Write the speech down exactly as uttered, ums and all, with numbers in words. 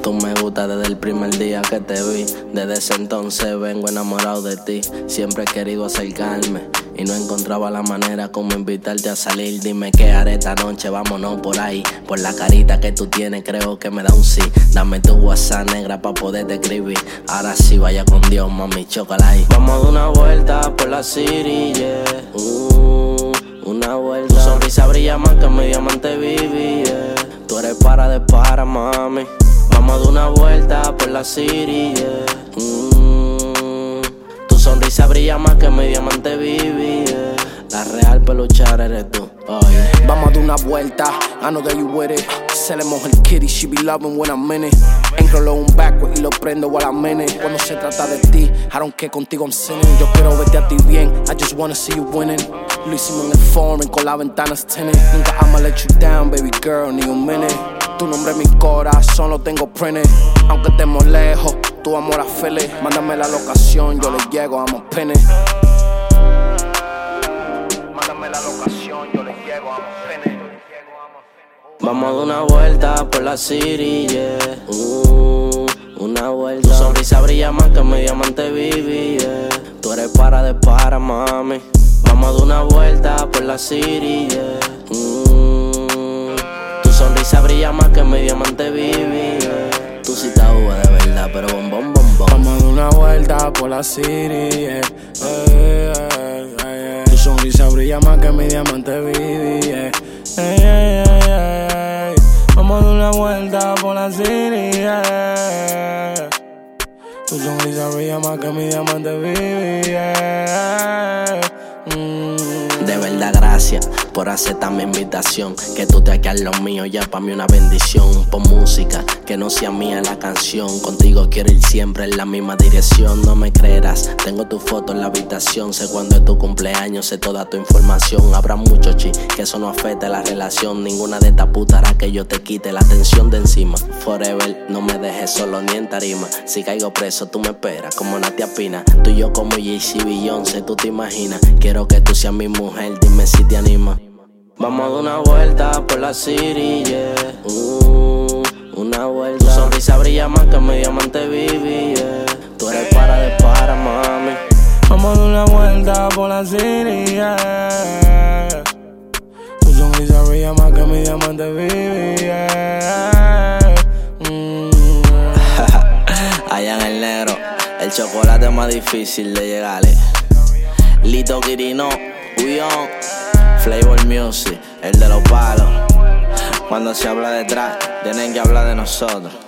Tú me gustas desde el primer día que te vi. Desde ese entonces vengo enamorado de ti. Siempre he querido acercarme y no encontraba la manera como invitarte a salir. Dime qué haré esta noche, vámonos por ahí. Por la carita que tú tienes creo que me da un sí. Dame tu WhatsApp negra pa' poderte escribir. Ahora sí, vaya con Dios, mami, chócala ahí. Vamos a dar una vuelta por la city, yeah. uh, Una vuelta. Tu sonrisa brilla más que mi diamante baby, yeah. Tú eres para de para, mami. Vamos a dar una vuelta por la city, yeah. mm, Tu sonrisa brilla más que mi diamante baby, yeah. La real peluchar eres tú, oh, yeah. Vamos a dar una vuelta, I know that you with it. Se le moja el kitty, she be loving when I'm in it. Enrolo un backward y lo prendo while I'm in it. Cuando se trata de ti, I don't care, contigo I'm sinning. Yo quiero verte a ti bien, I just wanna see you winning. Lo hicimos en el foreign con las ventanas tinted. Nunca I'ma let you down, baby girl, ni un minute. Tu nombre en mi corazón lo tengo printed. Aunque estemos lejos, tu amor a fele. Mándame la locación, yo le llego, I'm a pin it. Mándame la locación, yo le llego, I'm a pin it. Vamos a dar una vuelta por la city, yeah. uh, Una vuelta. Tu sonrisa brilla más que mi diamante baby, yeah. Tú eres para de para, mami. Vamos a dar una vuelta por la city, yeah. mm, Tu sonrisa brilla más que mi diamante baby, yeah. Tú sí estás uva de verdad, pero bombón, bombón. Vamos a dar una vuelta por la city, yeah. Hey, hey, hey. Tu sonrisa brilla más que mi diamante baby, yeah. Hey, hey, hey, hey. Vamos a dar una vuelta por la city, yeah. Tu sonrisa brilla más que mi diamante baby, yeah. mm. De verdad, gracias por aceptar mi invitación. Que tú te hagas lo mío, ya pa' mí una bendición. Pon música, que no sea mía la canción. Contigo quiero ir siempre en la misma dirección. No me creerás, tengo tu foto en la habitación. Sé cuándo es tu cumpleaños, sé toda tu información. Habrá mucho chi, que eso no afecte la relación. Ninguna de estas putas hará que yo te quite la atención de encima. Forever, no me dejes solo ni en tarima. Si caigo preso, tú me esperas como Natia Pina. Tú y yo como Jay-Z, Beyoncé, tú te imaginas. Quiero que tú seas mi mujer, dime si te anima. Vamos a dar una vuelta por la city, yeah. uh, Una vuelta. Tu sonrisa brilla más que mi diamante baby, yeah. Tú eres para de para, mami. Vamos a dar una vuelta por la city, yeah. Tu sonrisa brilla más que mi diamante baby, yeah. mm. Allá en el negro, el chocolate es más difícil de llegarle. Lito Quirino, Uyón, Flavor Music, el de los palos. Cuando se habla detrás, tienen que hablar de nosotros.